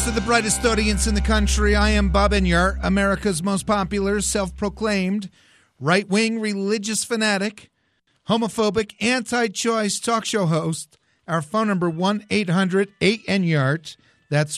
to the brightest audience in the country. I am Bob Enyart, America's most popular, self-proclaimed, right-wing religious fanatic, homophobic, anti-choice talk show host. Our phone number, 1-800-8-ENYART. That's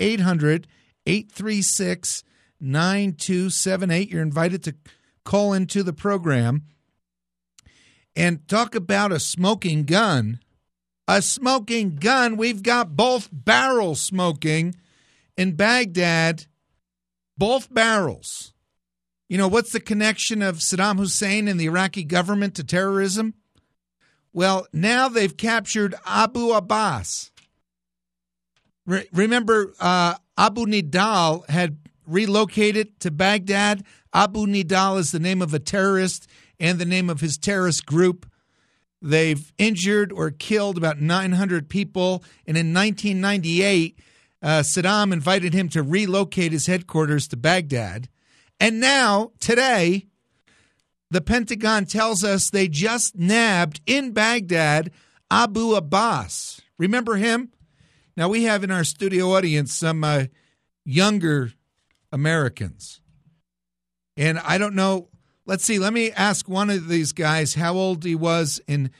1-800-836-9278. You're invited to call into the program and talk about a smoking gun. A smoking gun. We've got both barrels smoking in Baghdad. Both barrels. You know, what's the connection of Saddam Hussein and the Iraqi government to terrorism? Well, now they've captured Abu Abbas. Remember, Abu Nidal had relocated to Baghdad. Abu Nidal is the name of a terrorist and the name of his terrorist group. They've injured or killed about 900 people. And in 1998, Saddam invited him to relocate his headquarters to Baghdad. And now, today, the Pentagon tells us they just nabbed in Baghdad Abu Abbas. Remember him? Now, we have in our studio audience some younger Americans. And I don't know. Let's see. Let me ask one of these guys how old he was in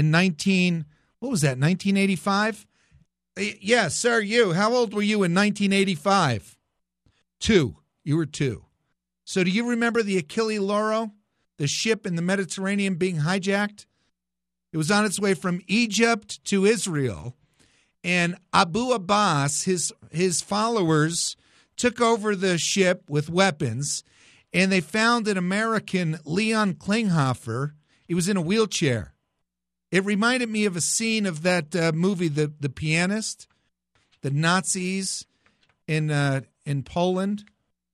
1985? Yes, sir, you. How old were you in 1985? 2. You were 2. So do you remember the Achille Lauro, the ship in the Mediterranean being hijacked? It was on its way from Egypt to Israel. And Abu Abbas, his followers, took over the ship with weapons. And they found an American, Leon Klinghoffer. He was in a wheelchair. It reminded me of a scene of that movie, The Pianist, the Nazis in Poland,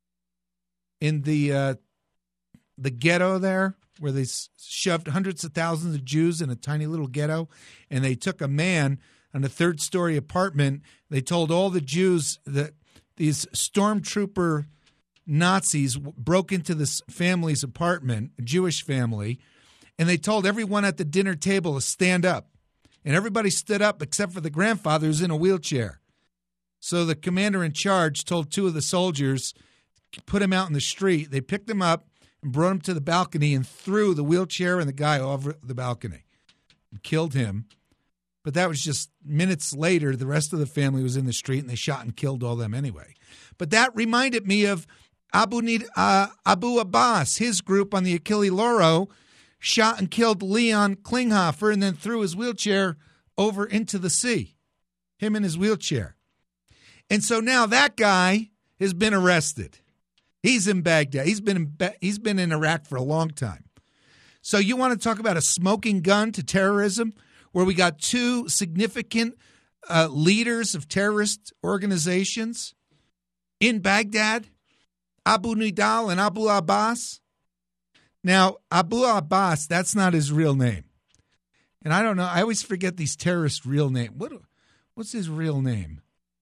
in the ghetto there, where they shoved hundreds of thousands of Jews in a tiny little ghetto, and they took a man on a third-story apartment. They told all the Jews that these stormtrooper Nazis broke into this family's apartment, a Jewish family, and they told everyone at the dinner table to stand up. And everybody stood up except for the grandfather who's in a wheelchair. So the commander in charge told 2 of the soldiers, put him out in the street. They picked him up and brought him to the balcony and threw the wheelchair and the guy over the balcony and killed him. But that was just minutes later. The rest of the family was in the street, and they shot and killed all them anyway. But that reminded me of Abu Abbas. His group on the Achille Lauro shot and killed Leon Klinghoffer and then threw his wheelchair over into the sea, him in his wheelchair. And so now that guy has been arrested. He's in Baghdad. He's been in Iraq for a long time. So you want to talk about a smoking gun to terrorism, where we got 2 significant leaders of terrorist organizations in Baghdad, Abu Nidal and Abu Abbas. Now, Abu Abbas, that's not his real name. And I don't know. I always forget these terrorists' real name. What's his real name?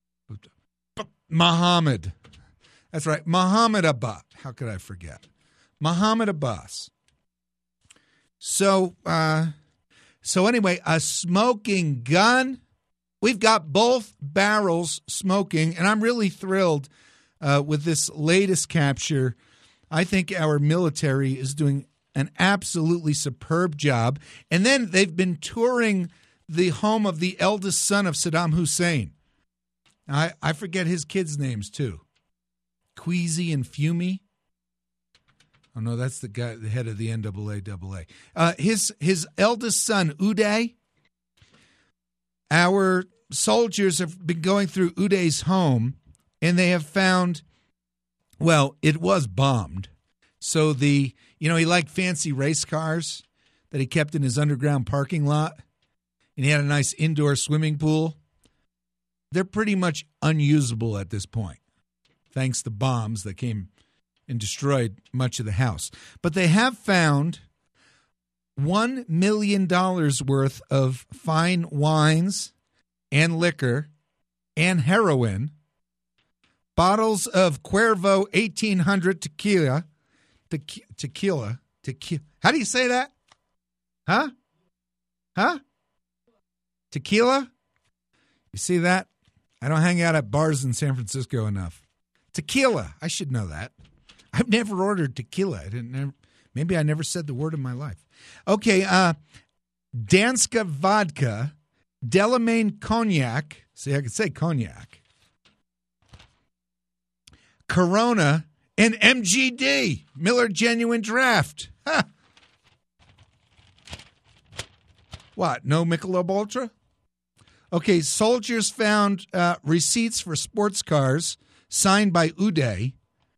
Muhammad. That's right. Muhammad Abbas. How could I forget? Muhammad Abbas. So anyway, a smoking gun. We've got both barrels smoking, and I'm really thrilled with this latest capture. I think our military is doing an absolutely superb job. And then they've been touring the home of the eldest son of Saddam Hussein. I forget his kids' names, too. Queasy and Fumey. Oh, no, that's the guy, the head of the NAAA. His eldest son, Uday. Our soldiers have been going through Uday's home, and they have found, well, it was bombed. So he liked fancy race cars that he kept in his underground parking lot, and he had a nice indoor swimming pool. They're pretty much unusable at this point, thanks to bombs that came and destroyed much of the house. But they have found $1 million worth of fine wines and liquor and heroin, bottles of Cuervo 1800 tequila. How do you say that? Huh? Tequila? You see that? I don't hang out at bars in San Francisco enough. Tequila. I should know that. I've never ordered tequila. Maybe I never said the word in my life. Okay, Danska vodka, Delamain cognac. See, I could say cognac. Corona, and MGD, Miller Genuine Draft. Huh. What, no Michelob Ultra? Okay, soldiers found receipts for sports cars signed by Uday.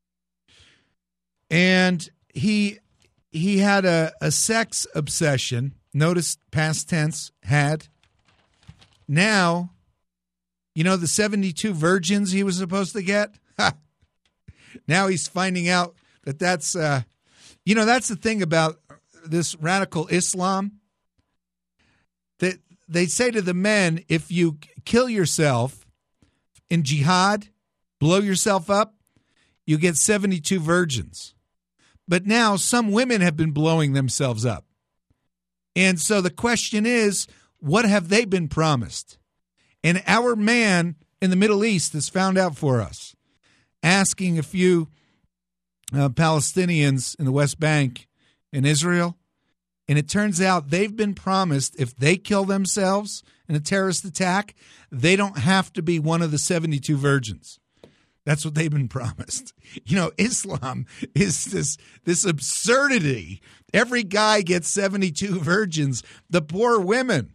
And he had a sex obsession. Notice past tense, had. Now, you know the 72 virgins he was supposed to get? Ha! Now he's finding out that's the thing about this radical Islam. That they say to the men, if you kill yourself in jihad, blow yourself up, you get 72 virgins. But now some women have been blowing themselves up. And so the question is, what have they been promised? And our man in the Middle East has found out for us, asking a few Palestinians in the West Bank in Israel. And it turns out they've been promised if they kill themselves in a terrorist attack, they don't have to be one of the 72 virgins. That's what they've been promised. You know, Islam is this absurdity. Every guy gets 72 virgins. The poor women.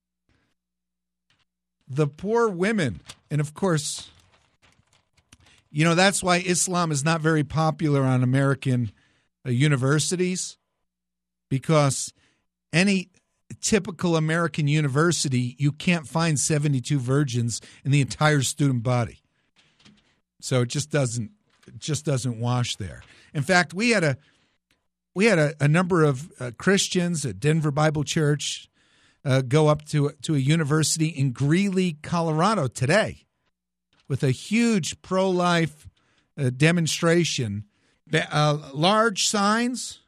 The poor women. And of course, you know, that's why Islam is not very popular on American universities, because any typical American university, you can't find 72 virgins in the entire student body. So it just doesn't wash there. In fact, we had a number of Christians at Denver Bible Church go up to a university in Greeley, Colorado today with a huge pro-life demonstration. Large signs.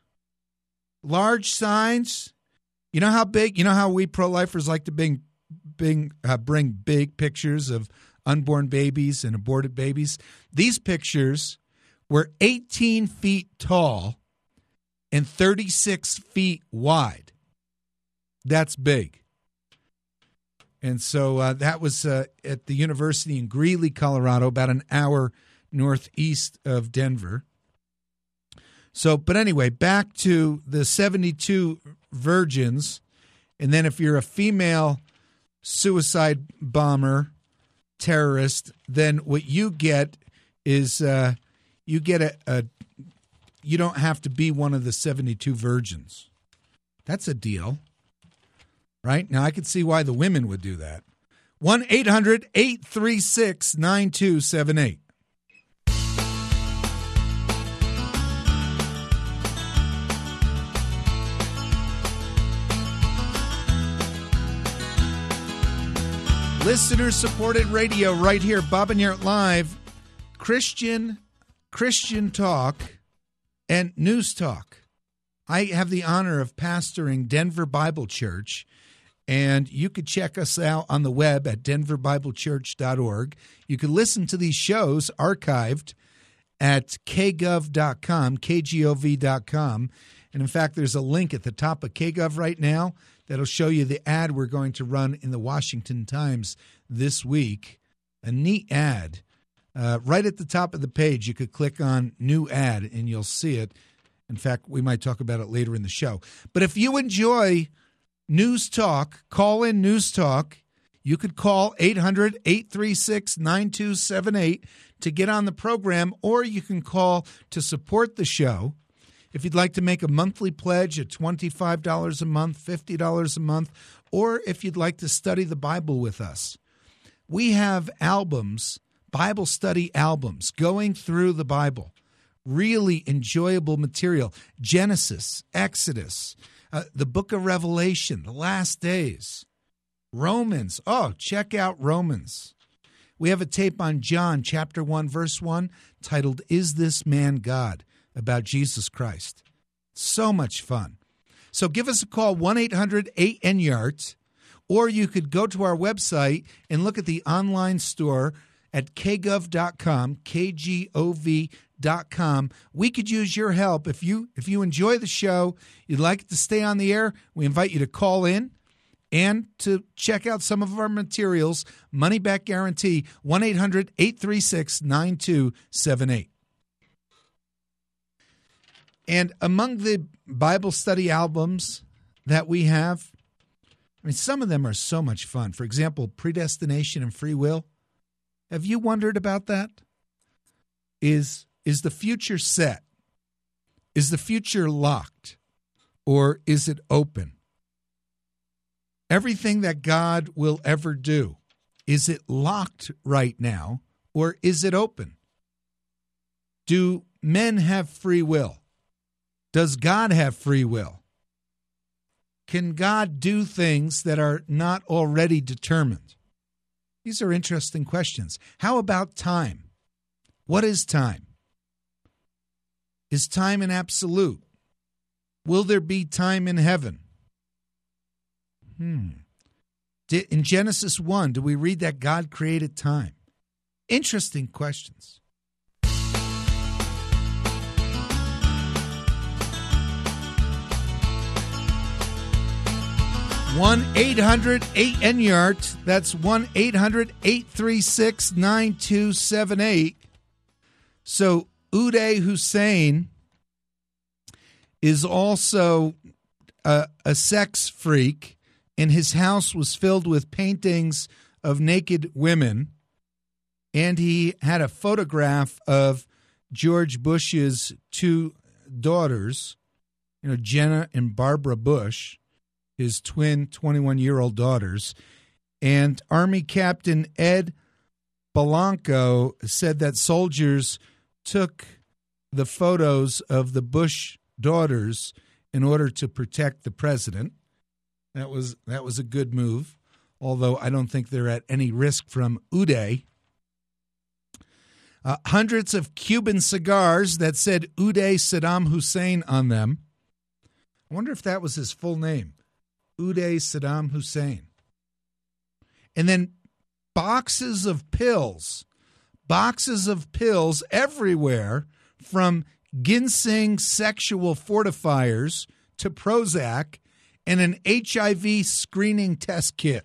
You know how big? You know how we pro-lifers like to bring big pictures of unborn babies and aborted babies? These pictures were 18 feet tall and 36 feet wide. That's big. And so that was at the university in Greeley, Colorado, about an hour northeast of Denver. So, but anyway, back to the 72 virgins. And then if you're a female suicide bomber, terrorist, then what you get is you get you don't have to be one of the 72 virgins. That's a deal. Right? Now, I could see why the women would do that. 1-800-836-9278. Listener-supported radio right here, Bob and Yert Live, Christian talk, and news talk. I have the honor of pastoring Denver Bible Church, and you could check us out on the web at denverbiblechurch.org. You can listen to these shows archived at kgov.com, kgov.com. And in fact, there's a link at the top of KGov right now that'll show you the ad we're going to run in the Washington Times this week. A neat ad. Right at the top of the page, you could click on New Ad, and you'll see it. In fact, we might talk about it later in the show. But if you enjoy News Talk, call in News Talk. You could call 800-836-9278 to get on the program, or you can call to support the show. If you'd like to make a monthly pledge at $25 a month, $50 a month, or if you'd like to study the Bible with us. We have albums, Bible study albums, going through the Bible. Really enjoyable material. Genesis, Exodus, the book of Revelation, the last days, Romans. Oh, check out Romans. We have a tape on John chapter 1, verse 1, titled, Is This Man God? About Jesus Christ. So much fun. So give us a call, 1-800-8-NYART, or you could go to our website and look at the online store at kgov.com, KGOV.com. We could use your help. If you enjoy the show, you'd like it to stay on the air, we invite you to call in and to check out some of our materials. Money back guarantee, 1-800-836-9278. And among the Bible study albums that we have, I mean, some of them are so much fun. For example, Predestination and Free Will. Have you wondered about that? Is the future set? Is the future locked? Or is it open? Everything that God will ever do, is it locked right now, or is it open? Do men have free will? Does God have free will? Can God do things that are not already determined? These are interesting questions. How about time? What is time? Is time an absolute? Will there be time in heaven? In Genesis 1, do we read that God created time? Interesting questions. 1-800-8-NYART. That's 1-800-836-9278. So Uday Hussein is also a sex freak, and his house was filled with paintings of naked women, and he had a photograph of George Bush's two daughters, Jenna and Barbara Bush, his twin 21-year-old daughters. And Army Captain Ed Belanco said that soldiers took the photos of the Bush daughters in order to protect the president. That was a good move, although I don't think they're at any risk from Uday. Hundreds of Cuban cigars that said Uday Saddam Hussein on them. I wonder if that was his full name. Uday Saddam Hussein. And then boxes of pills everywhere, from ginseng sexual fortifiers to Prozac, and an HIV screening test kit.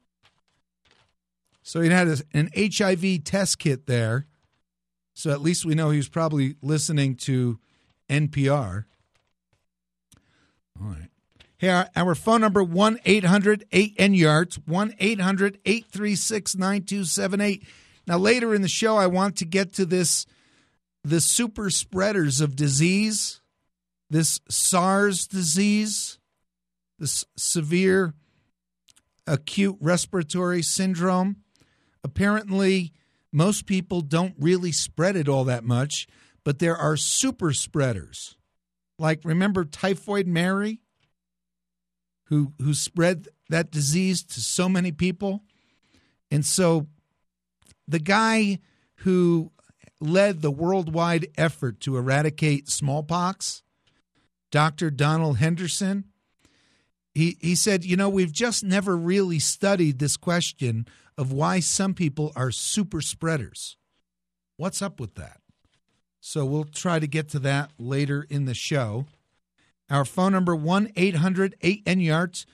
So he had an HIV test kit there. So at least we know he was probably listening to NPR. All right. Here, our phone number, 1-800-8-NYART, 1-800-836-9278. Now, later in the show, I want to get to the super spreaders of disease, this SARS disease, this severe acute respiratory syndrome. Apparently, most people don't really spread it all that much, but there are super spreaders. Like, remember Typhoid Mary, who spread that disease to so many people? And so the guy who led the worldwide effort to eradicate smallpox, Dr. Donald Henderson, he said, we've just never really studied this question of why some people are super spreaders. What's up with that? So we'll try to get to that later in the show. Our phone number, 1-800-8-NYART,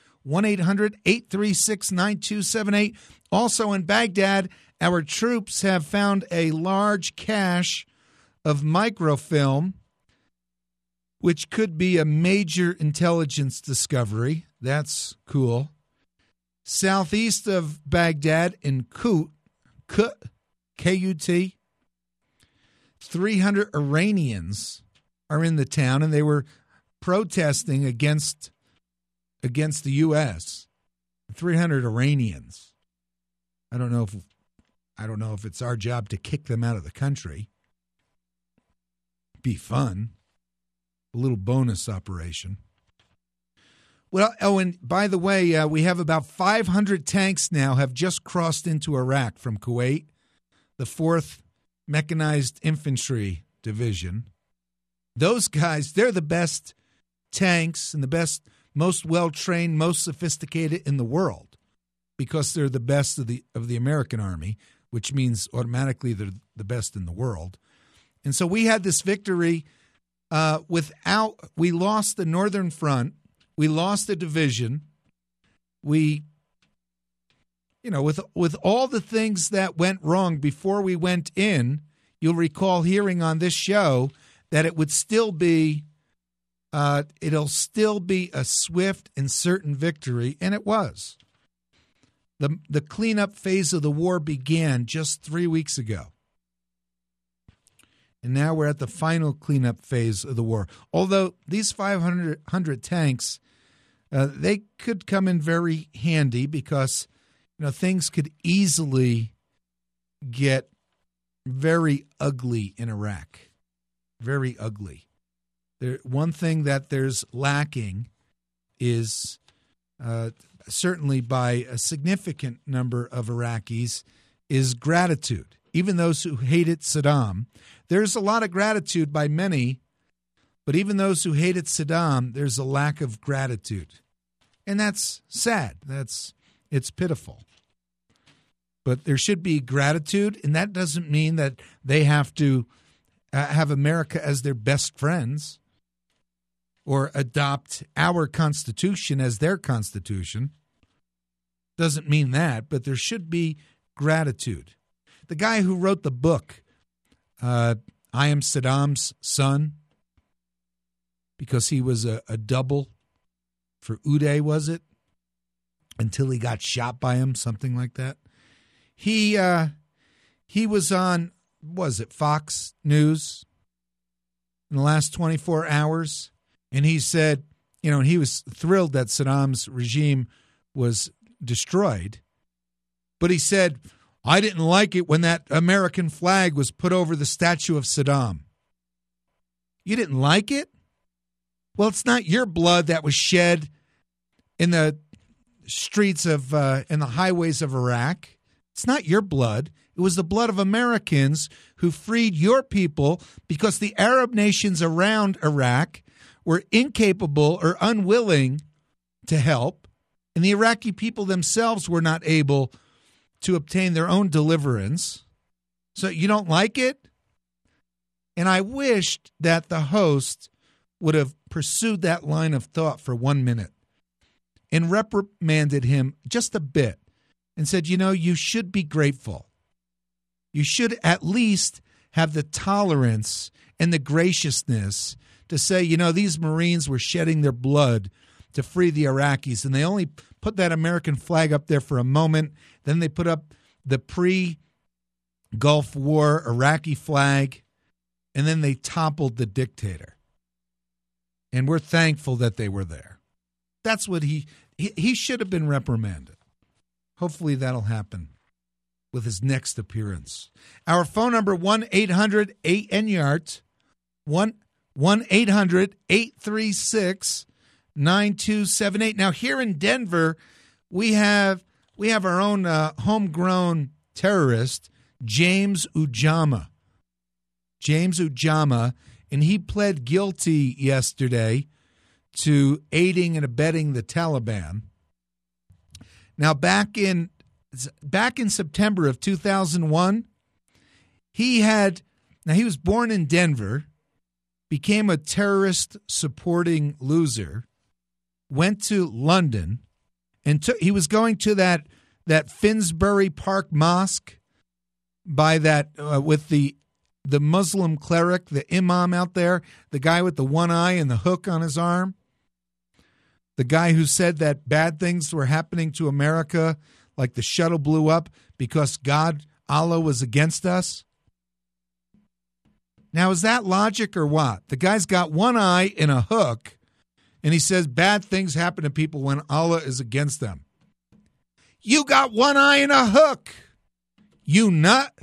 1-800-836-9278. Also in Baghdad, our troops have found a large cache of microfilm, which could be a major intelligence discovery. That's cool. Southeast of Baghdad in Kut, K-U-T, 300 Iranians are in the town, and they were protesting against the U.S. 300 Iranians. I don't know if it's our job to kick them out of the country. Be fun. A little bonus operation. Well, and by the way, we have about 500 tanks now have just crossed into Iraq from Kuwait, the 4th Mechanized Infantry Division. Those guys, they're the best tanks and the best, most well-trained, most sophisticated in the world. because they're the best of the American army, which means automatically they're the best in the world. And so we had this victory we lost the Northern Front, we lost the division, with all the things that went wrong before we went in. You'll recall hearing on this show that it would still be, it'll still be a swift and certain victory, and it was. The cleanup phase of the war began just 3 weeks ago. And now we're at the final cleanup phase of the war. Although these 500 tanks, they could come in very handy because things could easily get very ugly in Iraq. Very ugly. One thing that there's lacking is certainly by a significant number of Iraqis is gratitude. Even those who hated Saddam, there's a lot of gratitude by many, but even those who hated Saddam, there's a lack of gratitude. And that's sad. It's pitiful. But there should be gratitude, and that doesn't mean that they have to have America as their best friends or adopt our Constitution as their Constitution. Doesn't mean that, but there should be gratitude. The guy who wrote the book, I Am Saddam's Son, because he was a double for Uday, was it? Until he got shot by him, something like that. He was on, Fox News in the last 24 hours, and he said, he was thrilled that Saddam's regime was destroyed, but he said, I didn't like it when that American flag was put over the statue of Saddam. You didn't like it? Well, it's not your blood that was shed in the streets of, in the highways of Iraq. It's not your blood. It was the blood of Americans who freed your people because the Arab nations around Iraq were incapable or unwilling to help, and the Iraqi people themselves were not able to obtain their own deliverance. So you don't like it? And I wished that the host would have pursued that line of thought for 1 minute and reprimanded him just a bit and said, you should be grateful. You should at least have the tolerance and the graciousness to say, these Marines were shedding their blood to free the Iraqis, and they only put that American flag up there for a moment. Then they put up the pre-Gulf War Iraqi flag, and then they toppled the dictator. And we're thankful that they were there. That's what he should have been reprimanded. Hopefully that'll happen with his next appearance. Our phone number, 1-800-8-NYART, 1-800-836-9278. Now, here in Denver, we have our own homegrown terrorist, James Ujamaa. James Ujamaa, and he pled guilty yesterday to aiding and abetting the Taliban. Now, back in September of 2001, he was born in Denver, became a terrorist-supporting loser, went to London, and he was going to that Finsbury Park Mosque by that with the Muslim cleric, the imam out there, the guy with the one eye and the hook on his arm, the guy who said that bad things were happening to America, like the shuttle blew up because Allah was against us. Now, is that logic or what? The guy's got one eye and a hook, and he says bad things happen to people when Allah is against them. You got one eye and a hook, you nut.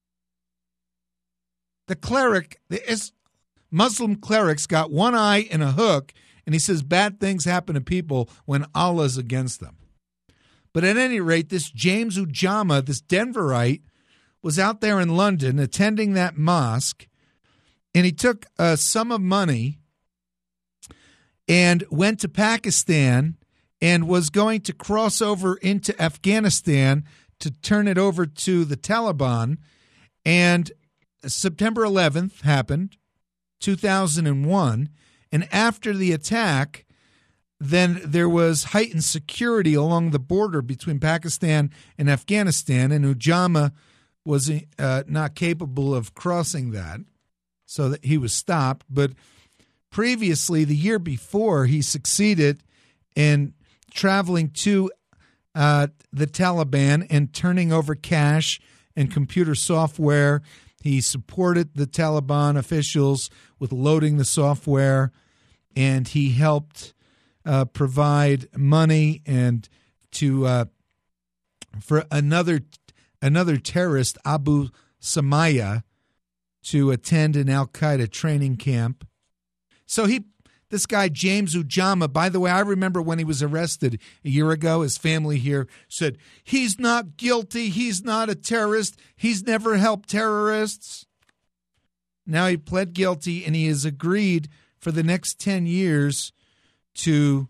The cleric, the Muslim cleric's got one eye and a hook, and he says bad things happen to people when Allah is against them. But at any rate, this James Ujamaa, this Denverite, was out there in London attending that mosque, and he took a sum of money and went to Pakistan and was going to cross over into Afghanistan to turn it over to the Taliban. And September 11th happened, 2001. And after the attack, then there was heightened security along the border between Pakistan and Afghanistan, and Ujama was not capable of crossing that, so that he was stopped. But previously, the year before, he succeeded in traveling to the Taliban and turning over cash and computer software. He supported the Taliban officials with loading the software, and he helped provide money and to for another terrorist, Abu Samaya, to attend an Al-Qaeda training camp. So this guy, James Ujama, by the way, I remember when he was arrested a year ago, his family here said, he's not guilty, he's not a terrorist, he's never helped terrorists. Now he pled guilty, and he has agreed for the next 10 years to,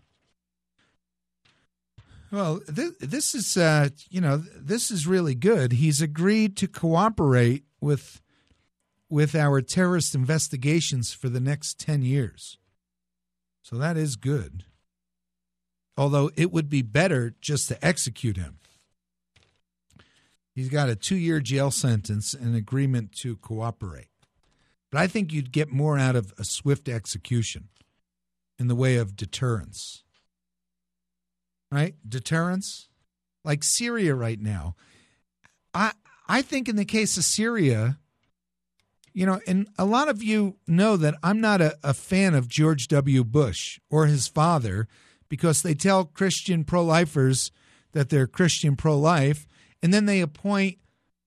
well, this is, this is really good. He's agreed to cooperate with our terrorist investigations for the next 10 years. So that is good. Although it would be better just to execute him. He's got a 2-year jail sentence and an agreement to cooperate. But I think you'd get more out of a swift execution in the way of deterrence. Right? Deterrence? Like Syria right now. I think in the case of Syria, and a lot of you know that I'm not a fan of George W. Bush or his father, because they tell Christian pro-lifers that they're Christian pro-life, and then they appoint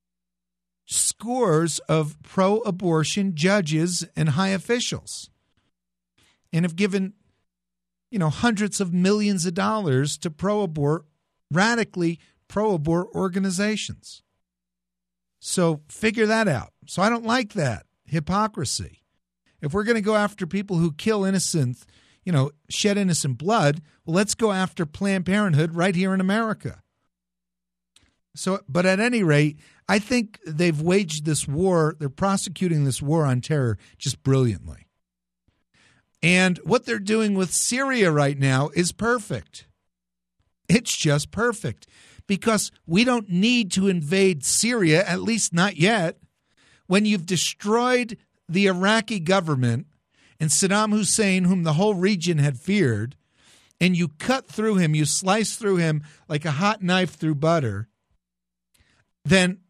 scores of pro-abortion judges and high officials, and have given, hundreds of millions of dollars to radically pro-abort organizations. So figure that out. So I don't like that hypocrisy. If we're going to go after people who kill innocent, shed innocent blood, well, let's go after Planned Parenthood right here in America. So, but at any rate, I think they've waged this war. They're prosecuting this war on terror just brilliantly. And what they're doing with Syria right now is perfect. It's just perfect, because we don't need to invade Syria, at least not yet. When you've destroyed the Iraqi government and Saddam Hussein, whom the whole region had feared, and you cut through him, you slice through him like a hot knife through butter, then,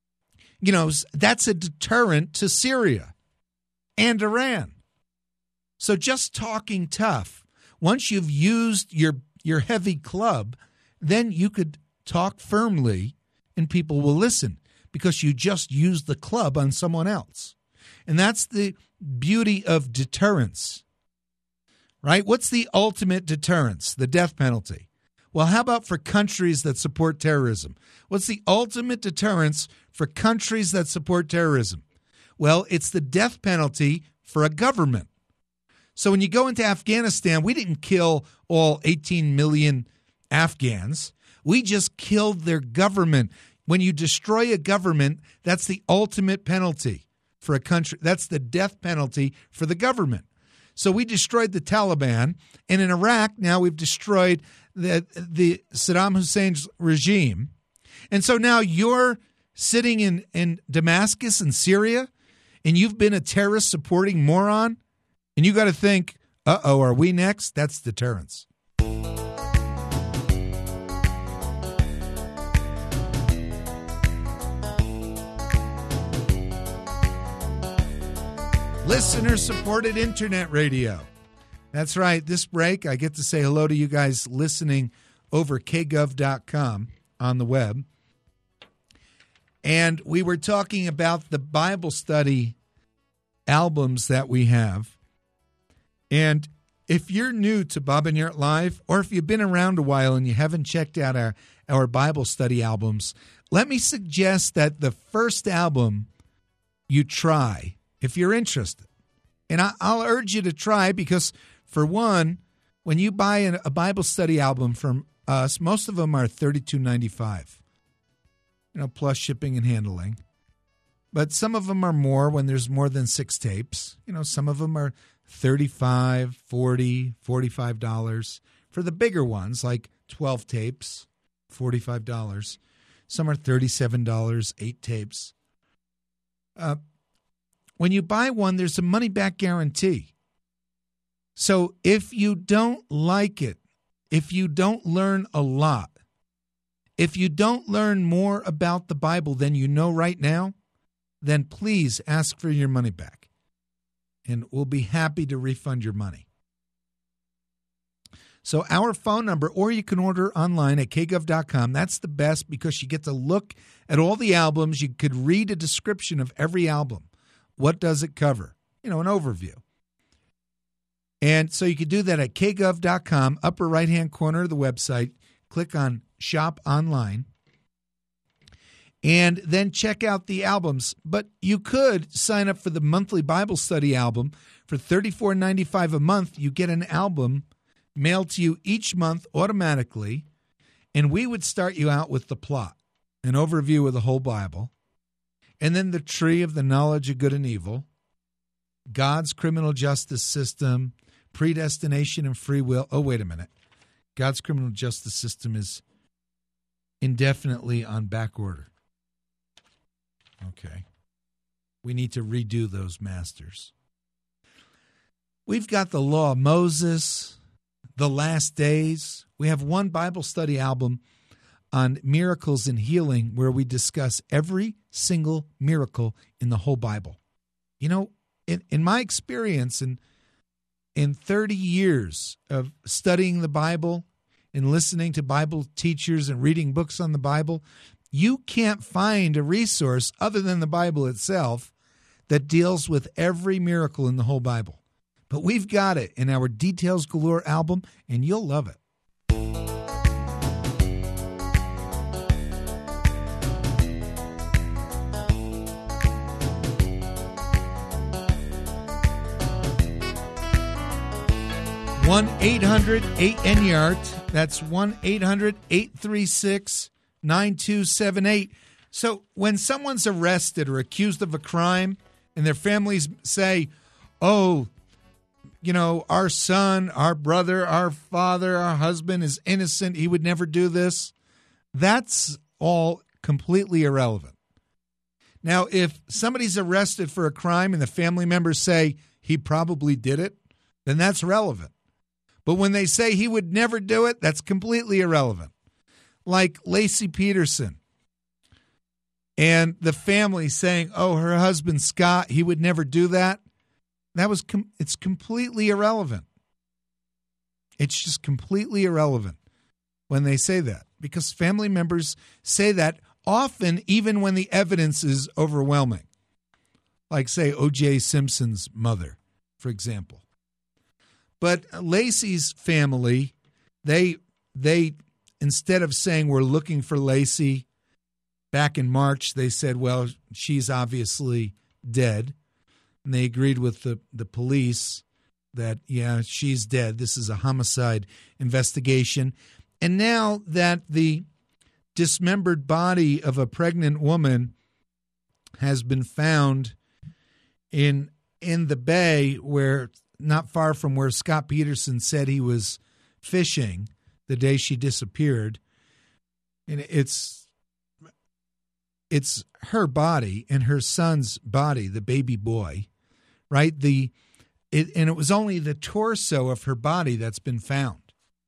that's a deterrent to Syria and Iran. So just talking tough, once you've used your heavy club, then you could talk firmly and people will listen, because you just used the club on someone else. And that's the beauty of deterrence, right? What's the ultimate deterrence? The death penalty. Well, how about for countries that support terrorism? What's the ultimate deterrence for countries that support terrorism? Well, it's the death penalty for a government. So when you go into Afghanistan, we didn't kill all 18 million Afghans. We just killed their government. When you destroy a government, that's the ultimate penalty for a country. That's the death penalty for the government. So we destroyed the Taliban, and in Iraq now we've destroyed the Saddam Hussein's regime. And so now you're sitting in Damascus in Syria, and you've been a terrorist supporting moron, and you got to think, uh-oh, are we next? That's deterrence. Listener-supported internet radio. That's right. This break, I get to say hello to you guys listening over kgov.com on the web. And we were talking about the Bible study albums that we have. And if you're new to Bob and Yert Live, or if you've been around a while and you haven't checked out our Bible study albums, let me suggest that the first album you try, if you're interested. And I'll urge you to try, because, for one, when you buy a Bible study album from us, most of them are $32.95, plus shipping and handling. But some of them are more when there's more than 6 tapes. Some of them are $35, $40, $45. For the bigger ones, like 12 tapes, $45. Some are $37, 8 tapes. When you buy one, there's a money-back guarantee. So if you don't like it, if you don't learn a lot, if you don't learn more about the Bible than you know right now, then please ask for your money back, and we'll be happy to refund your money. So our phone number, or you can order online at kgov.com. That's the best because you get to look at all the albums. You could read a description of every album. What does it cover? An overview. And so you could do that at kgov.com, upper right-hand corner of the website. Click on Shop Online. And then check out the albums. But you could sign up for the monthly Bible study album. For $34.95 a month, you get an album mailed to you each month automatically, and we would start you out with the plot, an overview of the whole Bible, and then the tree of the knowledge of good and evil, God's criminal justice system, predestination and free will. Oh, wait a minute. God's criminal justice system is indefinitely on back order. Okay. We need to redo those masters. We've got the law of Moses, the last days. We have one Bible study album on miracles and healing where we discuss every single miracle in the whole Bible. In my experience, in 30 years of studying the Bible and listening to Bible teachers and reading books on the Bible, you can't find a resource other than the Bible itself that deals with every miracle in the whole Bible. But we've got it in our Details Galore album, and you'll love it. One 1-800-8-NYART. That's 1-800-836-9278. So when someone's arrested or accused of a crime and their families say, oh, our son, our brother, our father, our husband is innocent, he would never do this, that's all completely irrelevant. Now, if somebody's arrested for a crime and the family members say he probably did it, then that's relevant. But when they say he would never do it, that's completely irrelevant. Like Laci Peterson and the family saying, oh, her husband Scott, he would never do that. It's completely irrelevant. It's just completely irrelevant when they say that, because family members say that often even when the evidence is overwhelming. Like, say, O.J. Simpson's mother, for example. But Laci's family, they instead of saying we're looking for Laci, back in March, they said, well, she's obviously dead. And they agreed with the police that, yeah, she's dead. This is a homicide investigation. And now that the dismembered body of a pregnant woman has been found in the bay, where not far from where Scott Peterson said he was fishing the day she disappeared, and it's her body and her son's body, the baby boy, right? And it was only the torso of her body that's been found.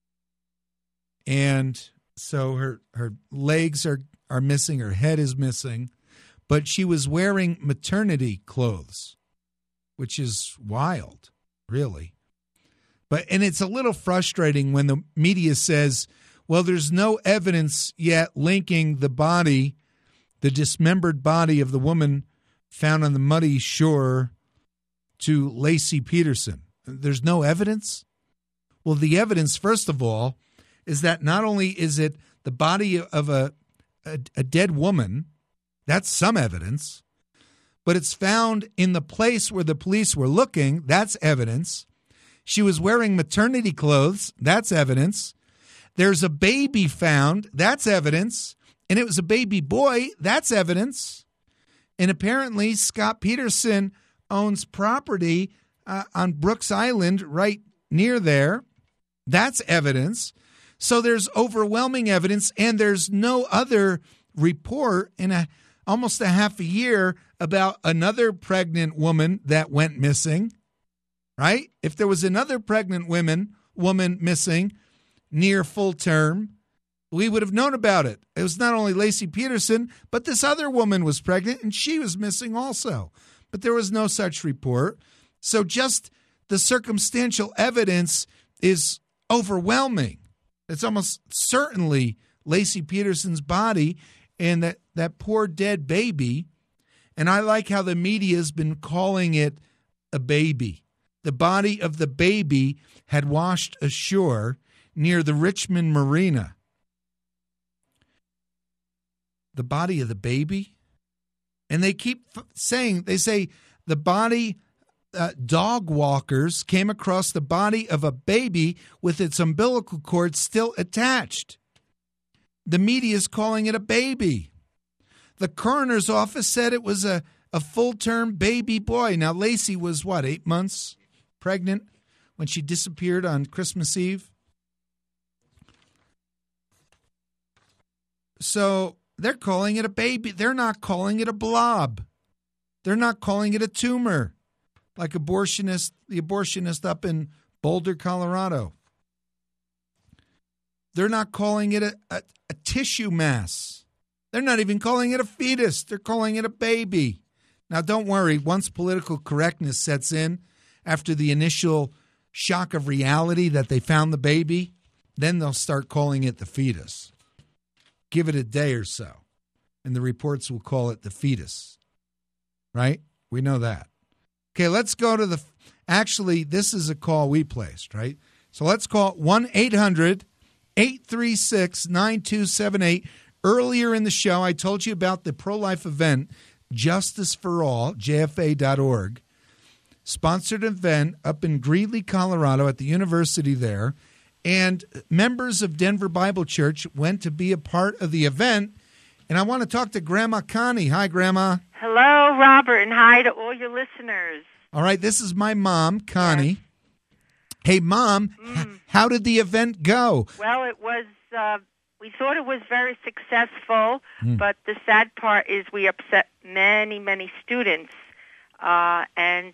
And so her legs are missing, her head is missing, but she was wearing maternity clothes, which is wild, really. And it's a little frustrating when the media says, well, there's no evidence yet linking the body, the dismembered body of the woman found on the muddy shore, to Laci Peterson. There's no evidence? Well, the evidence, first of all, is that not only is it the body of a dead woman, that's some evidence, but it's found in the place where the police were looking, that's evidence. She was wearing maternity clothes. That's evidence. There's a baby found. That's evidence. And it was a baby boy. That's evidence. And apparently Scott Peterson owns property on Brooks Island right near there. That's evidence. So there's overwhelming evidence, and there's no other report in almost a half a year about another pregnant woman that went missing, right? If there was another pregnant woman missing near full term, we would have known about it. It was not only Lacey Peterson, but this other woman was pregnant, and she was missing also. But there was no such report. So just the circumstantial evidence is overwhelming. It's almost certainly Lacey Peterson's body and that poor dead baby. And I like how the media has been calling it a baby. The body of the baby had washed ashore near the Richmond Marina. The body of the baby? And they keep saying, they say the body, dog walkers came across the body of a baby with its umbilical cord still attached. The media is calling it a baby. The coroner's office said it was a full-term baby boy. Now, Lacey was, 8 months pregnant when she disappeared on Christmas Eve? So they're calling it a baby. They're not calling it a blob. They're not calling it a tumor, like the abortionist up in Boulder, Colorado. They're not calling it a tissue mass. They're not even calling it a fetus. They're calling it a baby. Now, don't worry. Once political correctness sets in, after the initial shock of reality that they found the baby, then they'll start calling it the fetus. Give it a day or so, and the reports will call it the fetus. Right? We know that. Okay, let's go to actually, this is a call we placed, right? So let's call 1-800-836-9278. Earlier in the show, I told you about the pro-life event, Justice for All, JFA.org, sponsored event up in Greeley, Colorado at the university there. And members of Denver Bible Church went to be a part of the event. And I want to talk to Grandma Connie. Hi, Grandma. Hello, Robert, and hi to all your listeners. All right, this is my mom, Connie. Yes. Hey, Mom, how did the event go? Well, it was, we thought it was very successful, but the sad part is we upset many, many students. In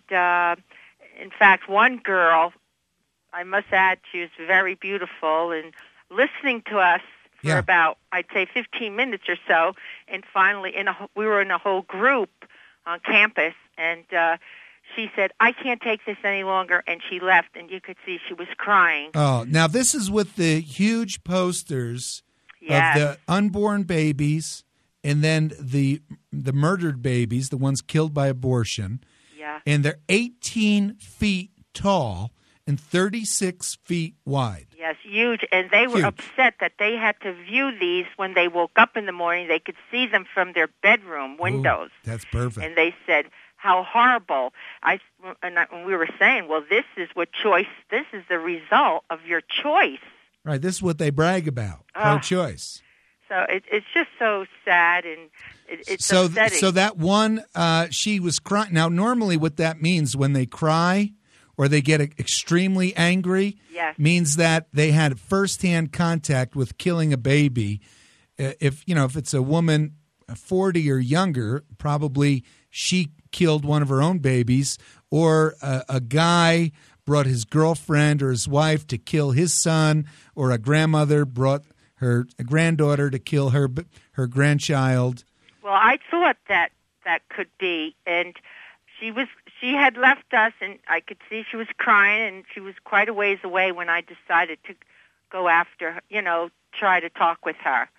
fact, one girl, I must add, she was very beautiful, and listening to us for about, I'd say, 15 minutes or so, and finally we were in a whole group on campus, and she said, I can't take this any longer, and she left, and you could see she was crying. Oh, now this is with the huge posters of the unborn babies and then the murdered babies, the ones killed by abortion, and they're 18 feet tall and 36 feet wide. Yes, huge. And they were upset that they had to view these when they woke up in the morning. They could see them from their bedroom windows. Ooh, that's perfect. And they said, how horrible. And we were saying, well, this is the result of your choice. Right, this is what they brag about, pro-choice. So it's just so sad, and it's upsetting. So that one, she was crying. Now, normally what that means when they cry or they get extremely angry means that they had firsthand contact with killing a baby. If it's a woman 40 or younger, probably she killed one of her own babies, or a guy brought his girlfriend or his wife to kill his son, or a grandmother brought her granddaughter to kill her grandchild. Well, I thought that could be, and she had left us, and I could see she was crying, and she was quite a ways away when I decided to go after her, try to talk with her,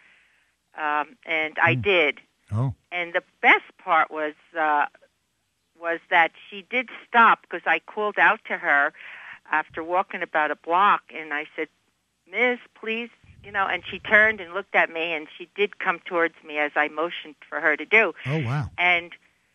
and I did. Oh. And the best part was that she did stop, because I called out to her after walking about a block, and I said, Miss, please, and she turned and looked at me, and she did come towards me as I motioned for her to do. Oh, wow. And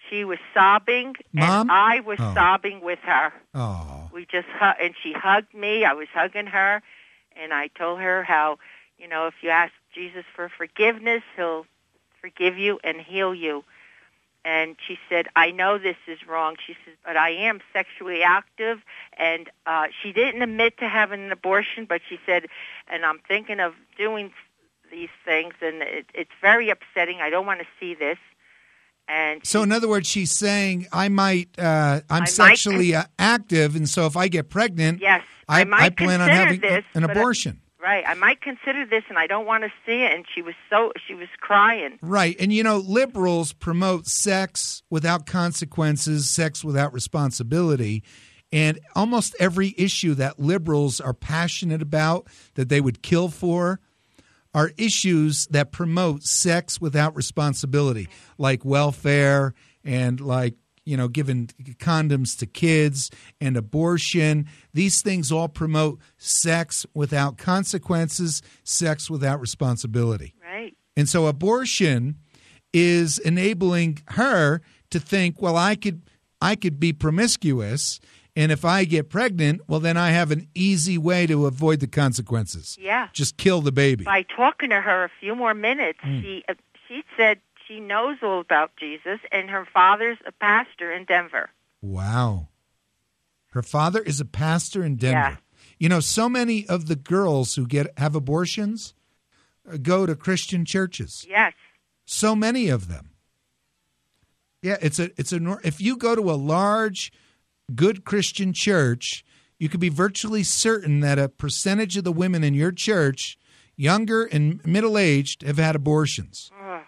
She was sobbing, Mom? and I was sobbing with her. Oh. We just and she hugged me. I was hugging her, and I told her how, if you ask Jesus for forgiveness, he'll forgive you and heal you. And she said, I know this is wrong. She says, but I am sexually active. And she didn't admit to having an abortion, but she said, and I'm thinking of doing these things, and it's very upsetting. I don't want to see this. And so, in other words, she's saying, I'm sexually active, and so if I get pregnant, yes, I plan on having an abortion. Right, I might consider this, and I don't want to see it. And she was crying. Right, and liberals promote sex without consequences, sex without responsibility, and almost every issue that liberals are passionate about, that they would kill for, are issues that promote sex without responsibility, like welfare and like giving condoms to kids and abortion. These things all promote sex without consequences, sex without responsibility. Right. And so abortion is enabling her to think, well, I could be promiscuous, and if I get pregnant, well, then I have an easy way to avoid the consequences. Yeah. Just kill the baby. By talking to her a few more minutes, she said she knows all about Jesus, and her father's a pastor in Denver. Wow. Her father is a pastor in Denver. Yeah. So many of the girls who have abortions go to Christian churches. Yes. So many of them. Yeah, if you go to a large, good Christian church, you can be virtually certain that a percentage of the women in your church, younger and middle-aged, have had abortions.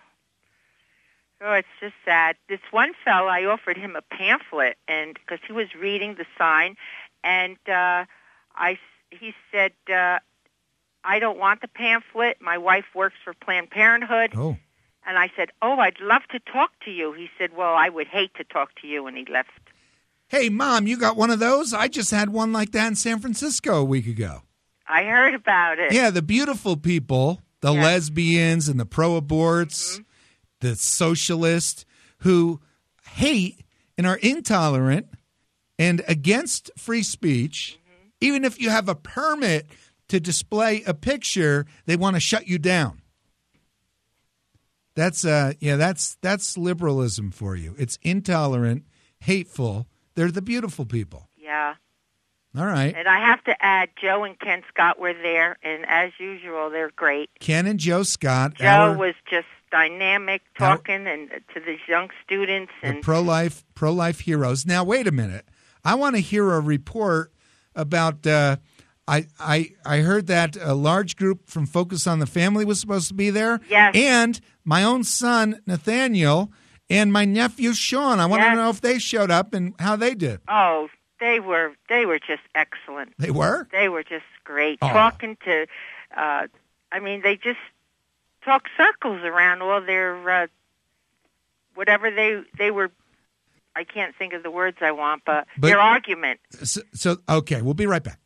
Oh, it's just sad. This one fellow, I offered him a pamphlet, and because he was reading the sign, and he said, I don't want the pamphlet. My wife works for Planned Parenthood. Oh. And I said, I'd love to talk to you. He said, well, I would hate to talk to you, and he left. Hey, Mom, you got one of those? I just had one like that in San Francisco a week ago. I heard about it. Yeah, the beautiful people, the lesbians and the pro-aborts, the socialists who hate and are intolerant and against free speech. Even if you have a permit to display a picture, they want to shut you down. That's liberalism for you. It's intolerant, hateful. They're the beautiful people. Yeah. All right. And I have to add, Joe and Ken Scott were there, and as usual, they're great. Ken and Joe Scott. Joe was just dynamic, talking and to these young students and pro-life heroes. Now, wait a minute. I want to hear a report about. I heard that a large group from Focus on the Family was supposed to be there. Yes. And my own son Nathaniel and my nephew Sean. I want to know if they showed up and how they did. Oh, they were just excellent. They were? They were just great. Oh. Talking to, they just talk circles around all their, whatever they were, I can't think of the words I want, but their argument. So, okay, we'll be right back.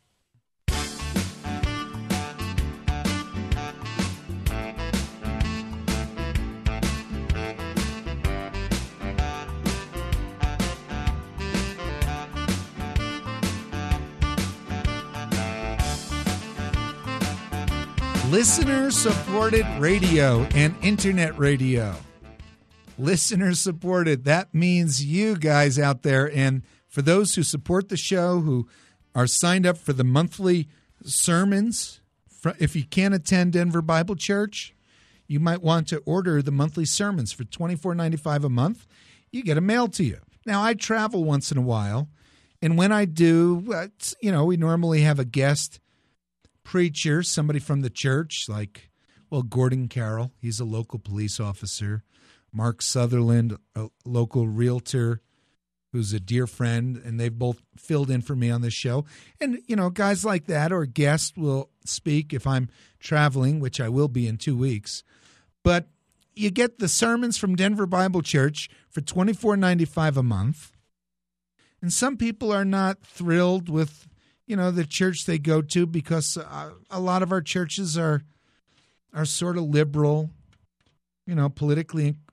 Listener-supported radio and internet radio. Listener-supported. That means you guys out there. And for those who support the show, who are signed up for the monthly sermons, if you can't attend Denver Bible Church, you might want to order the monthly sermons for $24.95 a month. You get them mailed to you. Now, I travel once in a while, and when I do, we normally have a guest preacher, somebody from the church, like, Gordon Carroll. He's a local police officer. Mark Sutherland, a local realtor who's a dear friend, and they've both filled in for me on this show. And, guys like that or guests will speak if I'm traveling, which I will be in 2 weeks. But you get the sermons from Denver Bible Church for $24.95 a month. And some people are not thrilled with the church they go to because a lot of our churches are sort of liberal, politically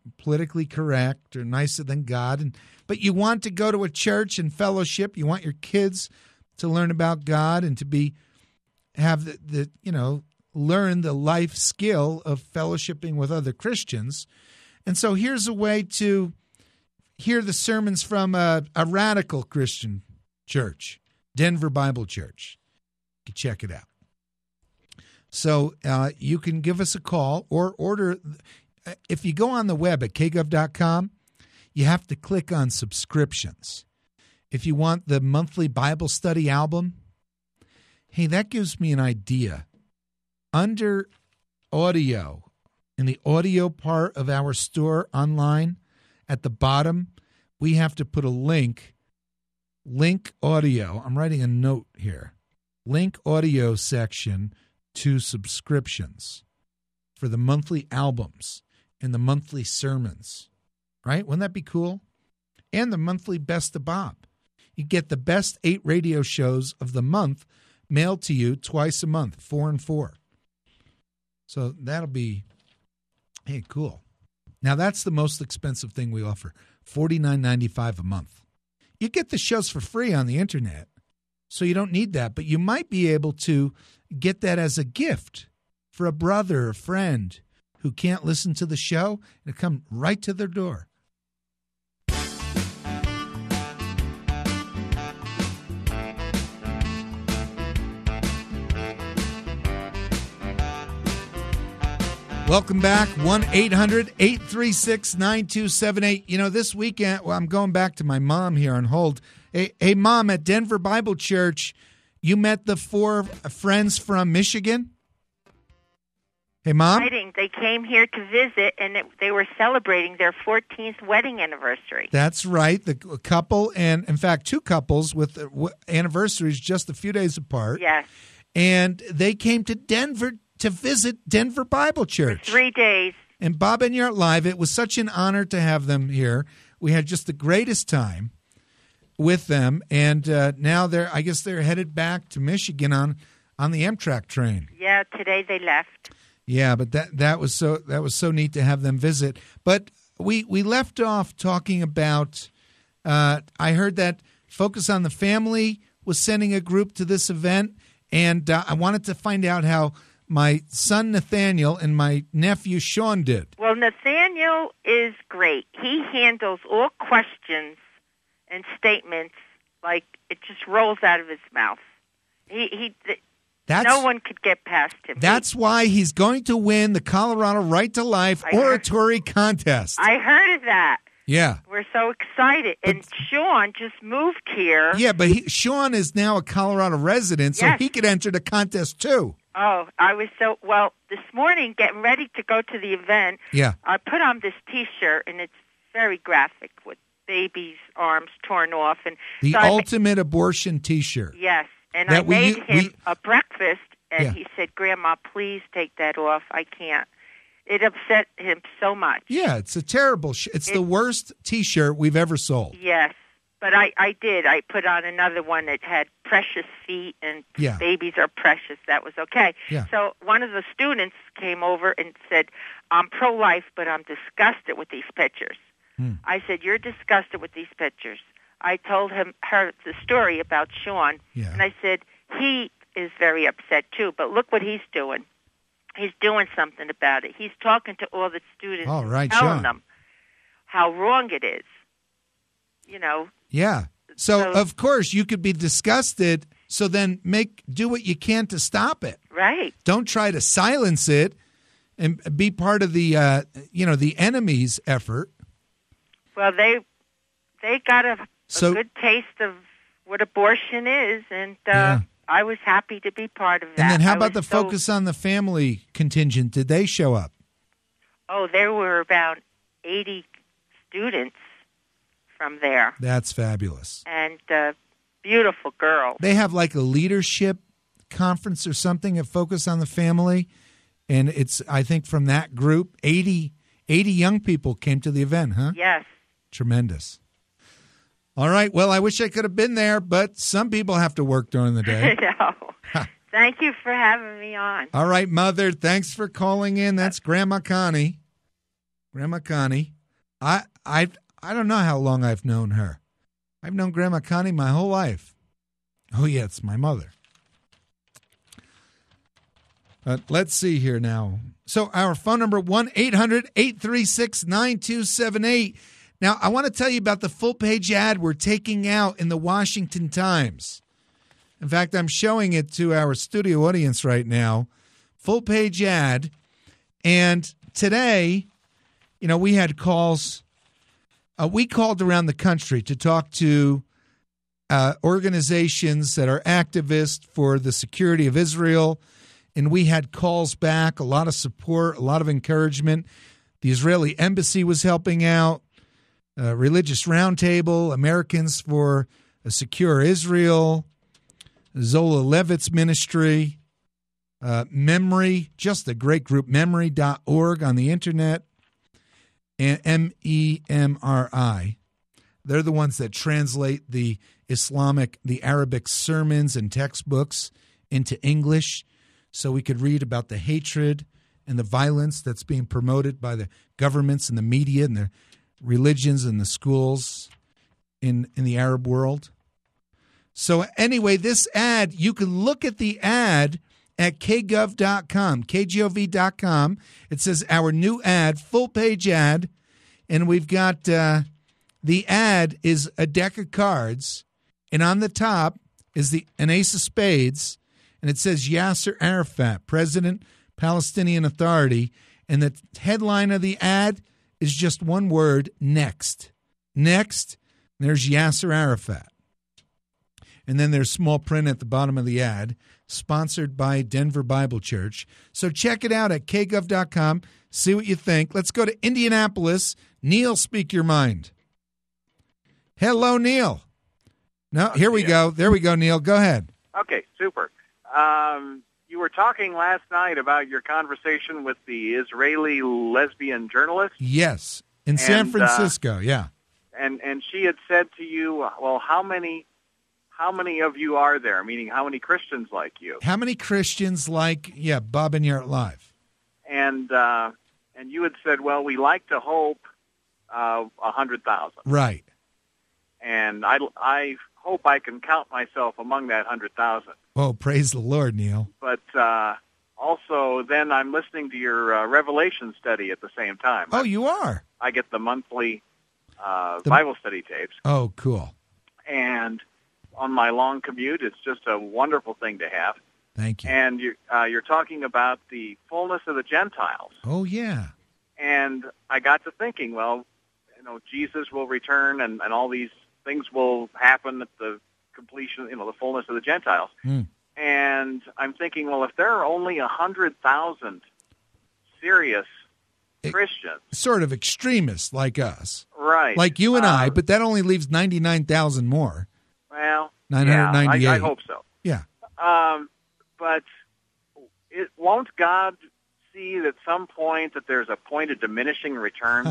politically correct or nicer than God, but you want to go to a church and fellowship. You want your kids to learn about God and to have learn the life skill of fellowshipping with other Christians. And so here's a way to hear the sermons from a radical Christian church, Denver Bible Church. You can check it out. So you can give us a call or order. If you go on the web at kgov.com, you have to click on subscriptions. If you want the monthly Bible study album, hey, that gives me an idea. Under audio, in the audio part of our store online, at the bottom, we have to put a link audio. I'm writing a note here. Link audio section to subscriptions for the monthly albums and the monthly sermons. Right? Wouldn't that be cool? And the monthly Best of Bob. You get the best 8 radio shows of the month mailed to you twice a month, 4 and 4. So that'll be, hey, cool. Now that's the most expensive thing we offer, $49.95 a month. You get the shows for free on the internet, so you don't need that. But you might be able to get that as a gift for a brother or friend who can't listen to the show. It'll come right to their door. Welcome back, 1-800-836-9278. This weekend, I'm going back to my mom here on hold. Hey, Mom, at Denver Bible Church, you met the 4 friends from Michigan? Hey, Mom? They came here to visit, and they were celebrating their 14th wedding anniversary. That's right. The couple, and in fact, 2 couples with anniversaries just a few days apart. Yes. And they came to Denver to visit Denver Bible Church. For 3 days. And Bob and Yart Live, it was such an honor to have them here. We had just the greatest time with them. And now I guess they're headed back to Michigan on the Amtrak train. Yeah, today they left. Yeah, but that was so neat to have them visit. But we left off talking about, I heard that Focus on the Family was sending a group to this event. And I wanted to find out how my son Nathaniel and my nephew Sean did. Well, Nathaniel is great. He handles all questions and statements like it just rolls out of his mouth. No one could get past him. That's why he's going to win the Colorado Right to Life Oratory Contest. I heard of that. Yeah. We're so excited. And Sean just moved here. Yeah, but Sean is now a Colorado resident, so he could enter the contest too. Oh, I was this morning getting ready to go to the event. Yeah. I put on this T-shirt, and it's very graphic with baby's arms torn off. And the ultimate abortion T-shirt. Yes. And I made him a breakfast, and he said, Grandma, please take that off. I can't. It upset him so much. Yeah, it's a terrible it's the worst T-shirt we've ever sold. Yes. But I did. I put on another one that had precious feet and babies are precious. That was okay. Yeah. So one of the students came over and said, I'm pro-life, but I'm disgusted with these pictures. I said, you're disgusted with these pictures. I told her the story about Sean, and I said, he is very upset too, but look what he's doing. He's doing something about it. He's talking to all the students, telling them how wrong it is. Yeah. So of course you could be disgusted. So then do what you can to stop it. Right. Don't try to silence it and be part of the the enemy's effort. Well, they got a good taste of what abortion is, and I was happy to be part of that. And then how about the Focus on the Family contingent? Did they show up? Oh, there were about 80 students from there. That's fabulous. And beautiful girls. They have like a leadership conference or something at Focus on the Family, and it's, I think, from that group, 80 young people came to the event, huh? Yes. Tremendous. All right. Well, I wish I could have been there, but some people have to work during the day. I know. Thank you for having me on. All right, Mother. Thanks for calling in. That's Grandma Connie. Grandma Connie. I don't know how long I've known her. I've known Grandma Connie my whole life. Oh, yeah, it's my mother. Let's see here now. So our phone number, 1-800-836-9278. Now, I want to tell you about the full-page ad we're taking out in the Washington Times. In fact, I'm showing it to our studio audience right now. Full-page ad. And today, we had calls. We called around the country to talk to organizations that are activists for the security of Israel, and we had calls back, a lot of support, a lot of encouragement. The Israeli embassy was helping out, Religious Roundtable, Americans for a Secure Israel, Zola Levitt's ministry, Memory, just a great group, memory.org on the internet, and MEMRI. They're the ones that translate the Arabic sermons and textbooks into English so we could read about the hatred and the violence that's being promoted by the governments and the media and the religions and the schools in the Arab world. So anyway, this ad, you can look at the ad at kgov.com, kgov.com. It says our new ad, full-page ad, and we've got the ad is a deck of cards, and on the top is an ace of spades, and it says Yasser Arafat, President, Palestinian Authority, and the headline of the ad is just one word, next. Next, there's Yasser Arafat. And then there's small print at the bottom of the ad, sponsored by Denver Bible Church. So check it out at kgov.com, see what you think. Let's go to Indianapolis. Neil, speak your mind. Hello, Neil. No, here we go. There we go, Neil. Go ahead. Okay, super. You were talking last night about your conversation with the Israeli lesbian journalist. Yes, in San Francisco, yeah. And she had said to you, well, how many of you are there? Meaning, how many Christians like you? How many Christians like, Bob and Yaret Live? And you had said, well, we like to hope 100,000. Right. And I hope I can count myself among that 100,000. Oh, praise the Lord, Neil. But also, then I'm listening to your Revelation study at the same time. Oh, you are? I get the monthly Bible study tapes. Oh, cool. And on my long commute, it's just a wonderful thing to have. Thank you. And you're talking about the fullness of the Gentiles. Oh, yeah. And I got to thinking, well, Jesus will return and all these things will happen at the completion, the fullness of the Gentiles. And I'm thinking, well, if there are only 100,000 serious Christians. Sort of extremists like us. Right. Like you and I, but that only leaves 99,000 more. Well, 998. Yeah, I hope so. Yeah. But won't God see at some point that there's a point of diminishing returns?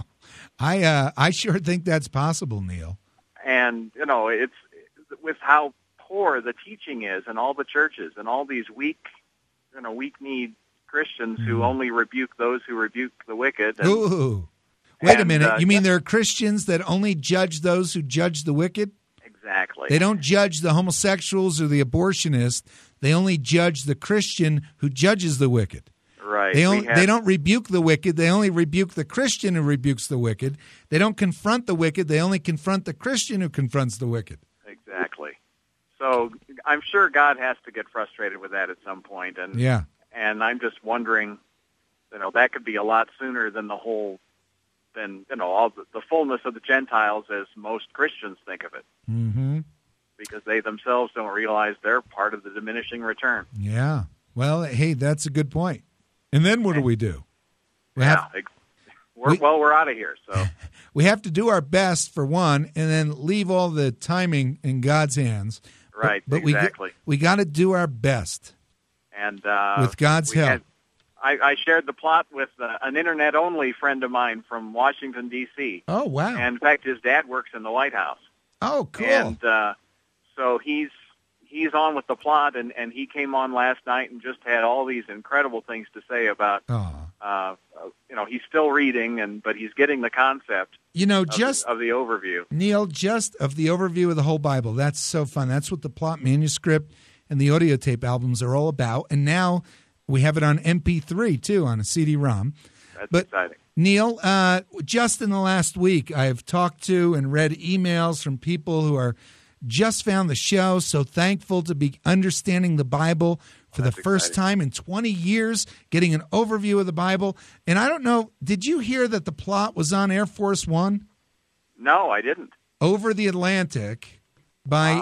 I sure think that's possible, Neil. And, it's with how poor the teaching is in all the churches and all these weak-kneed Christians who only rebuke those who rebuke the wicked. Ooh. Wait a minute. You mean there are Christians that only judge those who judge the wicked? Exactly. They don't judge the homosexuals or the abortionists. They only judge the Christian who judges the wicked. Right. They don't rebuke the wicked. They only rebuke the Christian who rebukes the wicked. They don't confront the wicked. They only confront the Christian who confronts the wicked. Exactly. So I'm sure God has to get frustrated with that at some point. And yeah. And I'm just wondering, that could be a lot sooner than all the fullness of the Gentiles as most Christians think of it. Mm-hmm. Because they themselves don't realize they're part of the diminishing return. Yeah. Well, hey, that's a good point. And then what do we do? We're out of here. So we have to do our best for one, and then leave all the timing in God's hands. Right. But exactly. we got to do our best. And with God's help. I shared the plot with an internet-only friend of mine from Washington, D.C. Oh, wow. And in fact, his dad works in the White House. Oh, cool. And so he's on with the plot, and he came on last night and just had all these incredible things to say about he's still reading, but he's getting the concept. Of the overview. Neil, just of the overview of the whole Bible. That's so fun. That's what the Plot manuscript and the audio tape albums are all about. And now we have it on MP3 too, on a CD-ROM. That's exciting. Neil, just in the last week, I've talked to and read emails from people who are just found the show, so thankful to be understanding the Bible for the first time in 20 years, getting an overview of the Bible. And I don't know, did you hear that the Plot was on Air Force One? No, I didn't. Over the Atlantic by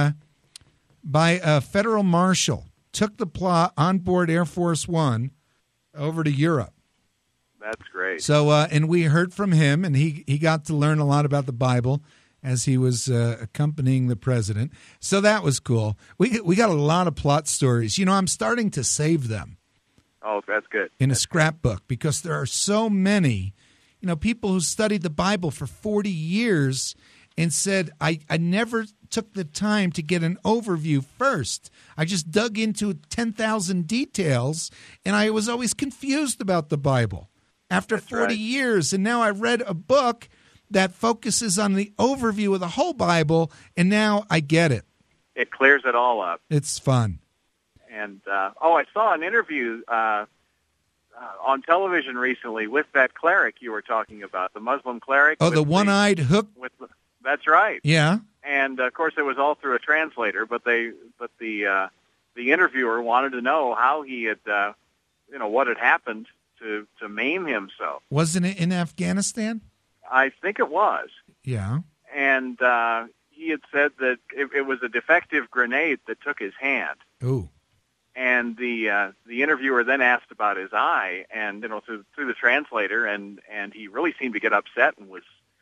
a federal marshal. Took the Plot on board Air Force One over to Europe. That's great. So, and we heard from him, and he got to learn a lot about the Bible as he was accompanying the president. So that was cool. We got a lot of Plot stories. I'm starting to save them. Oh, that's good. In a scrapbook, because there are so many, people who studied the Bible for 40 years and said, I never took the time to get an overview first. I just dug into 10,000 details, and I was always confused about the Bible. After 40 years, and now I read a book that focuses on the overview of the whole Bible, and now I get it. It clears it all up. It's fun. And, I saw an interview on television recently with that cleric you were talking about, the Muslim cleric. Oh, the one-eyed hook? That's right. Yeah. And, of course, it was all through a translator, but the interviewer wanted to know how he had, what had happened to maim him so. Wasn't it in Afghanistan? I think it was. Yeah. And he had said that it was a defective grenade that took his hand. Ooh. And the interviewer then asked about his eye, and through the translator, and he really seemed to get upset and was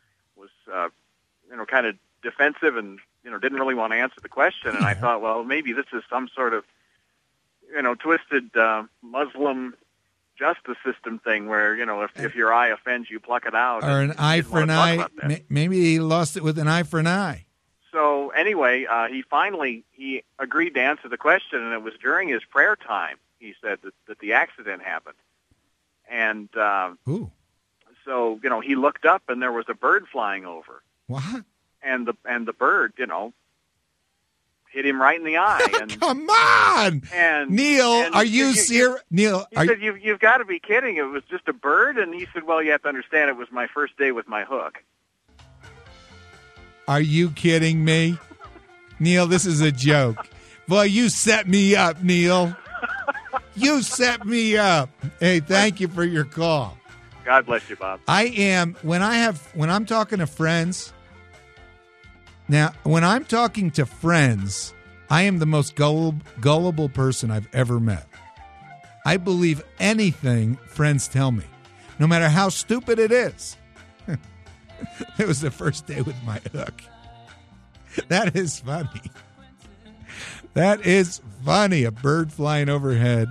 kind of defensive and didn't really want to answer the question. And I thought, well, maybe this is some sort of twisted Muslim justice system thing where, if your eye offends you, pluck it out. Or an eye for an eye. Maybe he lost it with an eye for an eye. So anyway, he agreed to answer the question, and it was during his prayer time, he said, that the accident happened. And so, he looked up, and there was a bird flying over. What? And the bird, hit him right in the eye. And, come on, and Neil, are you serious? Neil, he said, "You've got to be kidding! It was just a bird." And he said, "Well, you have to understand, it was my first day with my hook." Are you kidding me, Neil? This is a joke. Boy, you set me up, Neil. You set me up. Hey, thank you for your call. God bless you, Bob. I am when I'm talking to friends. Now, when I'm talking to friends, I am the most gullible person I've ever met. I believe anything friends tell me, no matter how stupid it is. It was the first day with my hook. That is funny. That is funny. A bird flying overhead.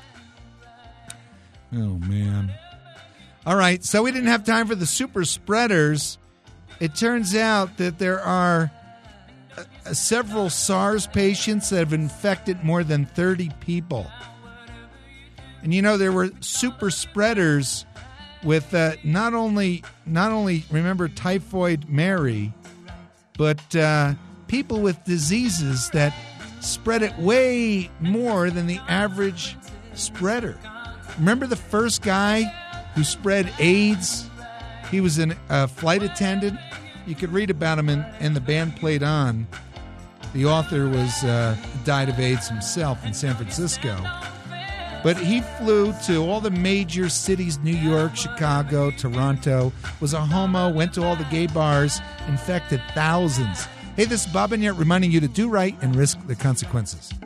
Oh, man. All right, so we didn't have time for the super spreaders. It turns out that there are several SARS patients that have infected more than 30 people. And there were super spreaders with not only remember Typhoid Mary, but people with diseases that spread it way more than the average spreader. Remember the first guy who spread AIDS? He was a flight attendant. You could read about him, and the band played on. The author died of AIDS himself in San Francisco. But he flew to all the major cities, New York, Chicago, Toronto, was a homo, went to all the gay bars, infected thousands. Hey, this is Bob Enyart reminding you to do right and risk the consequences.